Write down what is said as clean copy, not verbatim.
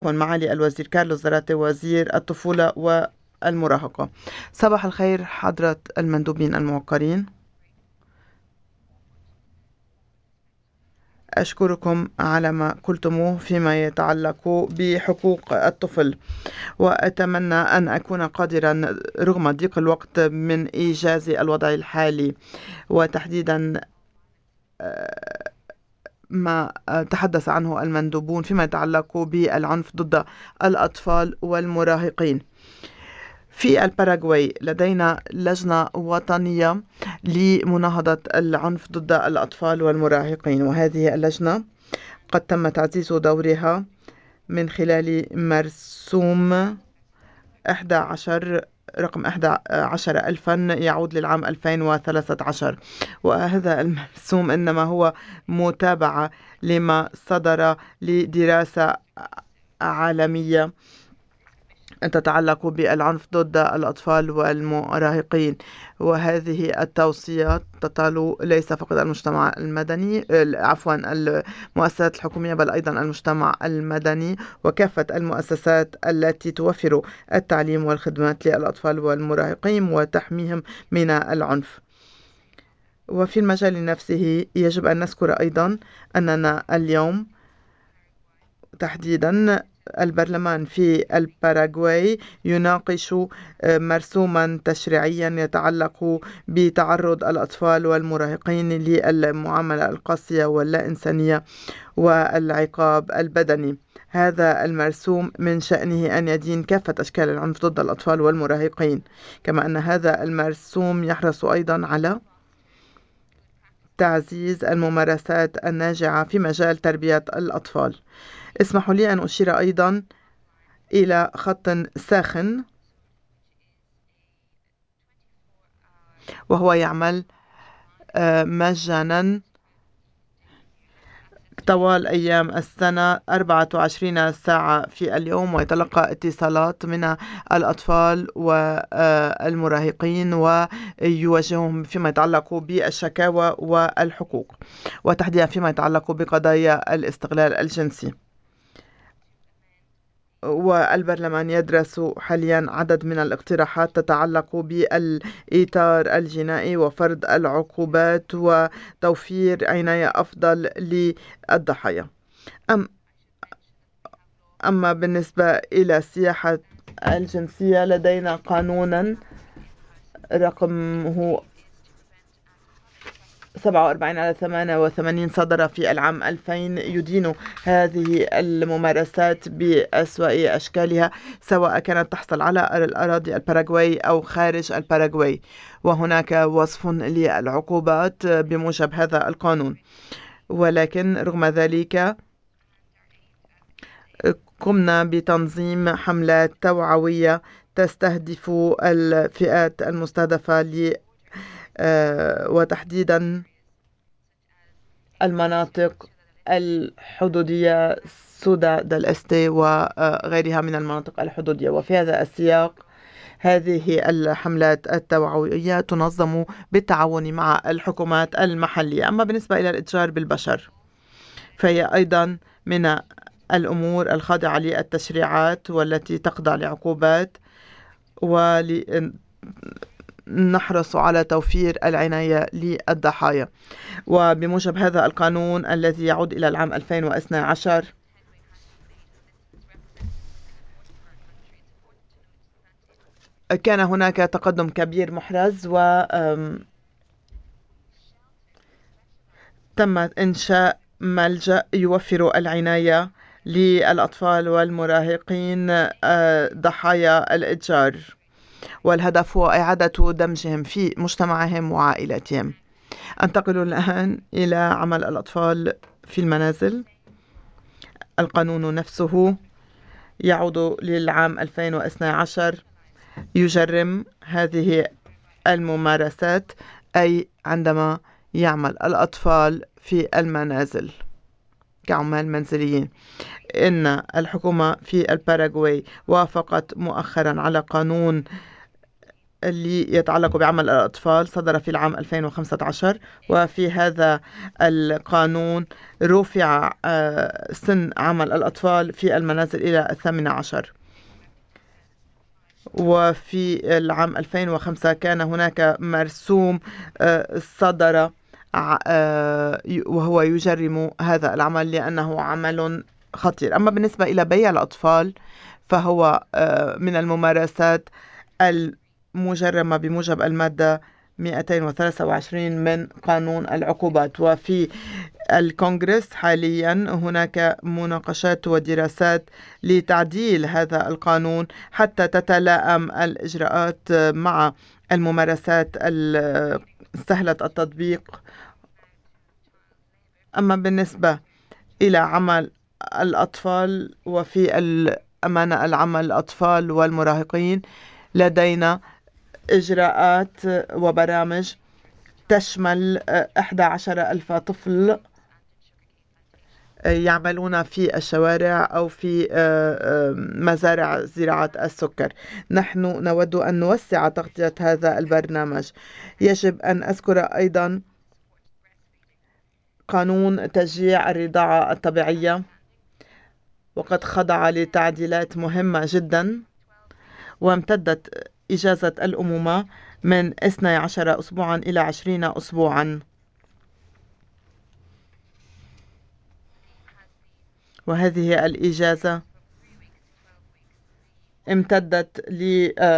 معالي الوزير كارلوس زاراتي وزير الطفولة والمراهقة. صباح الخير حضرة المندوبين الموقرين، أشكركم على ما قلتموه فيما يتعلق بحقوق الطفل، وأتمنى أن أكون قادرا رغم ضيق الوقت من إيجاز الوضع الحالي، وتحديدا ما تحدث عنه المندوبون فيما يتعلق بالعنف ضد الأطفال والمراهقين. في الباراغواي لدينا لجنة وطنية لمناهضة العنف ضد الأطفال والمراهقين، وهذه اللجنة قد تم تعزيز دورها من خلال مرسوم 11 رقم 11,000 يعود للعام 2013، وهذا المرسوم إنما هو متابعة لما صدر لدراسة عالمية تتعلق بالعنف ضد الأطفال والمراهقين. وهذه التوصيات تطال ليس فقط المجتمع المدني، عفوا المؤسسات الحكومية، بل أيضا المجتمع المدني وكافة المؤسسات التي توفر التعليم والخدمات للأطفال والمراهقين وتحميهم من العنف. وفي المجال نفسه يجب أن نذكر أيضا أننا اليوم تحديدا البرلمان في الباراغواي يناقش مرسوما تشريعيا يتعلق بتعرض الأطفال والمراهقين للمعاملة القاسية واللا إنسانية والعقاب البدني. هذا المرسوم من شأنه أن يدين كافة أشكال العنف ضد الأطفال والمراهقين، كما أن هذا المرسوم يحرص أيضا على تعزيز الممارسات الناجعة في مجال تربية الأطفال. اسمحوا لي أن أشير أيضا إلى خط ساخن، وهو يعمل مجانا طوال أيام السنة 24 ساعة في اليوم، ويتلقى اتصالات من الأطفال والمراهقين ويواجههم فيما يتعلق بالشكاوى والحقوق، وتحديدا فيما يتعلق بقضايا الاستغلال الجنسي. والبرلمان يدرس حاليا عدد من الاقتراحات تتعلق بالإطار الجنائي وفرض العقوبات وتوفير عناية أفضل للضحايا. أما بالنسبة إلى السياحة الجنسية لدينا قانونا رقمه 47/88 صدر في العام 2000 يدين هذه الممارسات بأسوأ أشكالها، سواء كانت تحصل على الأراضي الباراغواي أو خارج الباراغواي، وهناك وصف للعقوبات بموجب هذا القانون. ولكن رغم ذلك قمنا بتنظيم حملات توعوية تستهدف الفئات المستهدفة وتحديدا المناطق الحدودية سودا دال أستي وغيرها من المناطق الحدودية. وفي هذا السياق هذه الحملات التوعوية تنظم بالتعاون مع الحكومات المحلية. أما بالنسبة إلى الإتجار بالبشر فهي أيضا من الأمور الخاضعة للتشريعات والتي تخضع لعقوبات، ونحرص على توفير العناية للضحايا. وبموجب هذا القانون الذي يعود إلى العام 2012 كان هناك تقدم كبير محرز، وتم إنشاء ملجأ يوفر العناية للأطفال والمراهقين ضحايا الإتجار، والهدف هو إعادة دمجهم في مجتمعهم وعائلاتهم. أنتقل الآن إلى عمل الأطفال في المنازل. القانون نفسه يعود للعام 2012، يجرم هذه الممارسات، أي عندما يعمل الأطفال في المنازل كعمال منزليين. إن الحكومة في الباراغواي وافقت مؤخرا على قانون اللي يتعلق بعمل الأطفال صدر في العام 2015، وفي هذا القانون رفع سن عمل الأطفال في المنازل إلى 18. وفي العام 2005 كان هناك مرسوم صدر وهو يجرم هذا العمل لأنه عمل خطير. أما بالنسبة إلى بيع الأطفال فهو من الممارسات المجرمة بموجب المادة 223 من قانون العقوبات. وفي الكونغرس حاليا هناك مناقشات ودراسات لتعديل هذا القانون حتى تتلائم الإجراءات مع الممارسات سهلة التطبيق. أما بالنسبة إلى عمل الأطفال وفي الأمانة العمل الأطفال والمراهقين، لدينا إجراءات وبرامج تشمل 11,000 طفل يعملون في الشوارع أو في مزارع زراعة السكر. نحن نود أن نوسع تغطية هذا البرنامج. يجب أن أذكر أيضا قانون تشجيع الرضاعة الطبيعية، وقد خضع لتعديلات مهمة جدا، وامتدت إجازة الأمومة من 12 أسبوعا إلى 20 أسبوعا. وهذه الإجازة امتدت